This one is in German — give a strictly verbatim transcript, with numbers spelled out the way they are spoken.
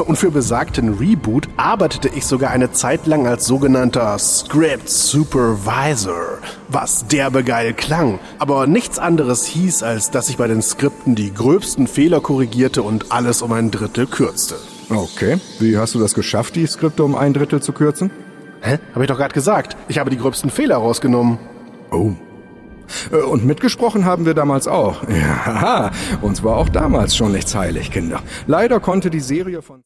Und für besagten Reboot arbeitete ich sogar eine Zeit lang als sogenannter Script Supervisor, was derbe geil klang, aber nichts anderes hieß, als dass ich bei den Skripten die gröbsten Fehler korrigierte und alles um ein Drittel kürzte. Okay, wie hast du das geschafft, die Skripte um ein Drittel zu kürzen? Hä? Hab ich doch gerade gesagt. Ich habe die gröbsten Fehler rausgenommen. Oh. Und mitgesprochen haben wir damals auch. Ja, uns war auch damals schon nichts heilig, Kinder. Leider konnte die Serie von...